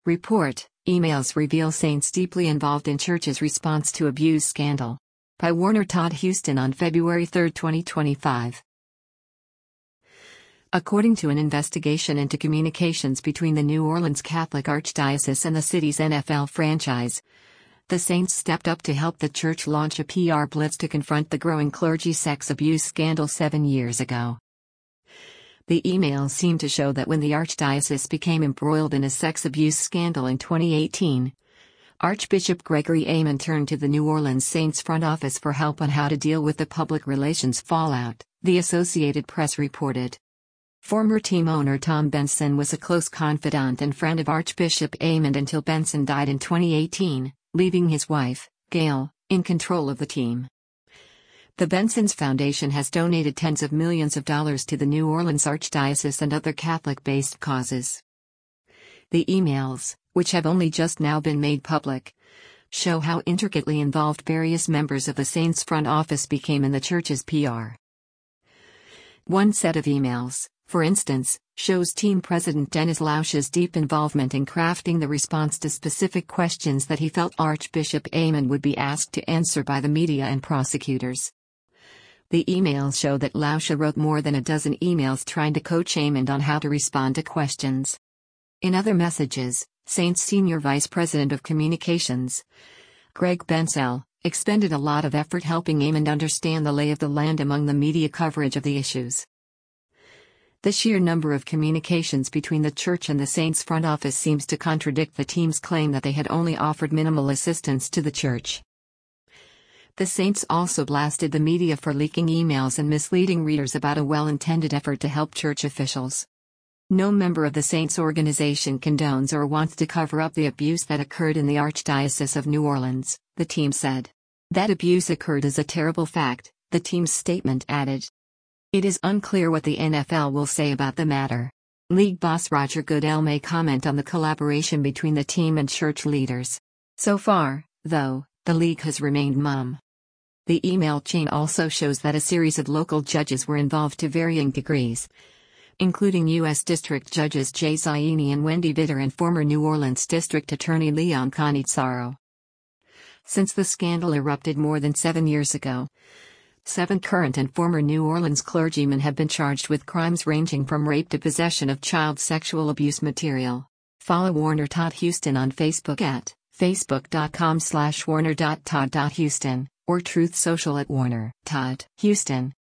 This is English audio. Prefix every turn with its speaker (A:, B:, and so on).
A: Report, emails reveal saints deeply involved in church's response to abuse scandal. By Warner Todd Huston on February 3, 2025. According to an investigation into communications between the New Orleans Catholic Archdiocese and the city's NFL franchise, the Saints stepped up to help the church launch a PR blitz to confront the growing clergy sex abuse scandal 7 years ago. The emails seem to show that when the Archdiocese became embroiled in a sex abuse scandal in 2018, Archbishop Gregory Aymond turned to the New Orleans Saints front office for help on how to deal with the public relations fallout, the Associated Press reported. Former team owner Tom Benson was a close confidant and friend of Archbishop Aymond until Benson died in 2018, leaving his wife, Gail, in control of the team. The Benson's Foundation has donated tens of millions of dollars to the New Orleans Archdiocese and other Catholic-based causes. The emails, which have only just now been made public, show how intricately involved various members of the Saints front office became in the church's PR. One set of emails, for instance, shows team president Dennis Lauscha's deep involvement in crafting the response to specific questions that he felt Archbishop Aymond would be asked to answer by the media and prosecutors. The emails show that Lauscha wrote more than a dozen emails trying to coach Aymond on how to respond to questions. In other messages, Saints Senior Vice President of Communications, Greg Bensell, expended a lot of effort helping Aymond understand the lay of the land among the media coverage of the issues. The sheer number of communications between the church and the Saints front office seems to contradict the team's claim that they had only offered minimal assistance to the church. The Saints also blasted the media for leaking emails and misleading readers about a well-intended effort to help church officials. No member of the Saints organization condones or wants to cover up the abuse that occurred in the Archdiocese of New Orleans, the team said. That abuse occurred is a terrible fact, the team's statement added. It is unclear what the NFL will say about the matter. League boss Roger Goodell may comment on the collaboration between the team and church leaders. So far, though, the league has remained mum. The email chain also shows that a series of local judges were involved to varying degrees, including U.S. District Judges Jay Zaini and Wendy Vitter and former New Orleans District Attorney Leon Cannizzaro. Since the scandal erupted more than 7 years ago, 7 current and former New Orleans clergymen have been charged with crimes ranging from rape to possession of child sexual abuse material. Follow Warner Todd Huston on Facebook at facebook.com/warner.todd.huston or Truth Social at Warner Todd Huston.